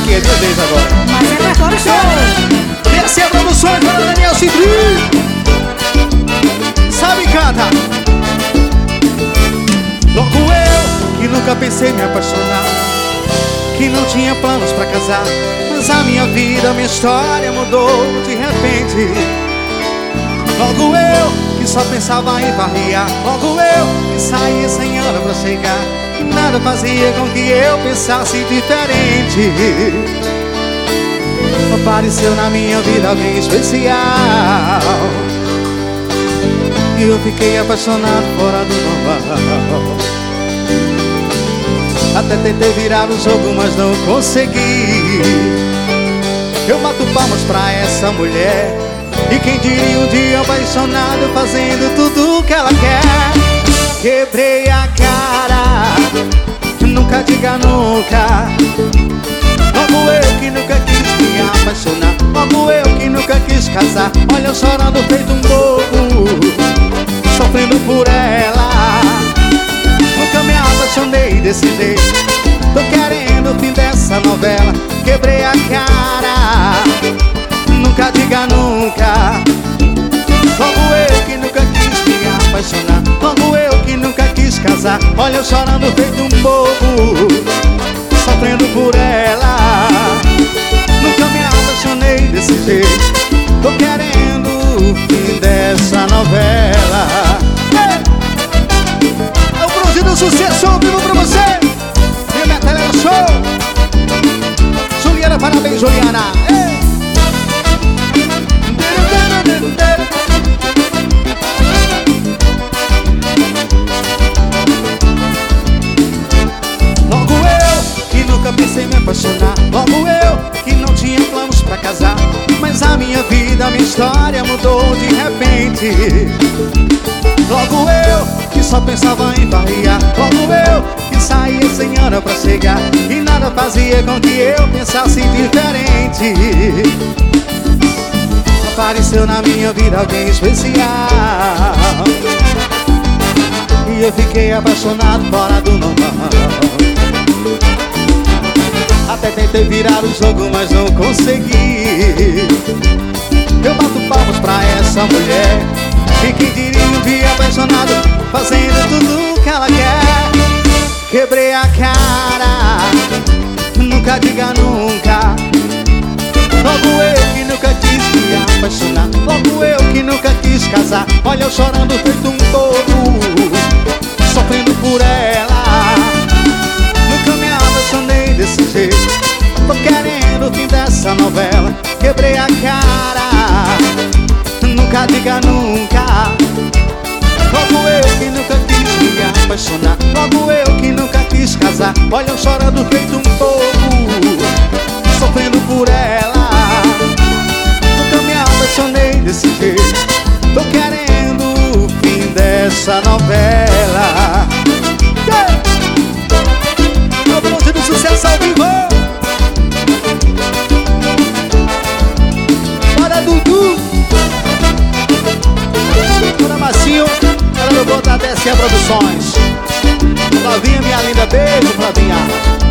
aqui, é minha vez agora. Mas é pra fora o show. Desce a produção para Daniel Citri. Sabe, canta. Logo eu, que nunca pensei em me apaixonar, que não tinha planos pra casar, mas a minha vida, a minha história mudou de repente. Logo eu, que só pensava em farrear, logo eu, que saía sem hora pra chegar, e nada fazia com que eu pensasse diferente. Apareceu na minha vida alguém especial, e eu fiquei apaixonado fora do normal. Até tentei virar o jogo, mas não consegui. Eu bato palmas pra essa mulher, e quem diria um dia apaixonado fazendo tudo o que ela quer. Quebrei a cara, nunca diga nunca. Logo eu que nunca quis me apaixonar, logo eu que nunca quis casar. Olha eu chorando feito um bobo, sofrendo por ela. Nunca me apaixonei desse jeito, tô querendo o fim dessa novela. Quebrei a cara, nunca diga nunca. Logo eu que nunca quis me apaixonar, logo eu que nunca quis casar. Olha eu chorando feito um bobo, sofrendo por ela. Nunca me apaixonei desse jeito, tô querendo o fim dessa novela. É o Bruno do Sucesso ao vivo pra você. Minha Metalera Show. Juliana, parabéns, Juliana. Logo eu, que nunca pensei em me apaixonar, logo eu, que não tinha planos pra casar, mas a minha vida, a minha história mudou de repente. Logo eu, que só pensava em farrear, logo eu, que saía sem hora pra chegar, e nada fazia com que eu pensasse diferente. Apareceu na minha vida alguém especial, e eu fiquei apaixonado fora do normal. Até tentei virar o jogo, mas não consegui. Eu bato palmas pra essa mulher, e quem diria um dia apaixonado fazendo tudo que ela quer. Quebrei a cara, nunca diga nunca. Logo eu que nunca quis me apaixonar, logo eu que nunca quis casar. Olha eu chorando feito um bobo, sofrendo por ela. Nunca me apaixonei desse jeito, tô querendo o fim dessa novela. Quebrei a cara, nunca diga nunca. Logo eu que nunca quis me apaixonar, logo eu que nunca quis casar. Olha eu chorando feito um bobo, sofrendo por ela. Nunca me apaixonei desse jeito, tô querendo o fim dessa novela. O Bruno do Sucesso ao vivo. Bora, Dudu. Bora, Massinho. Ela não botar até Produções. Flavinha, minha linda, beijo, Flavinha.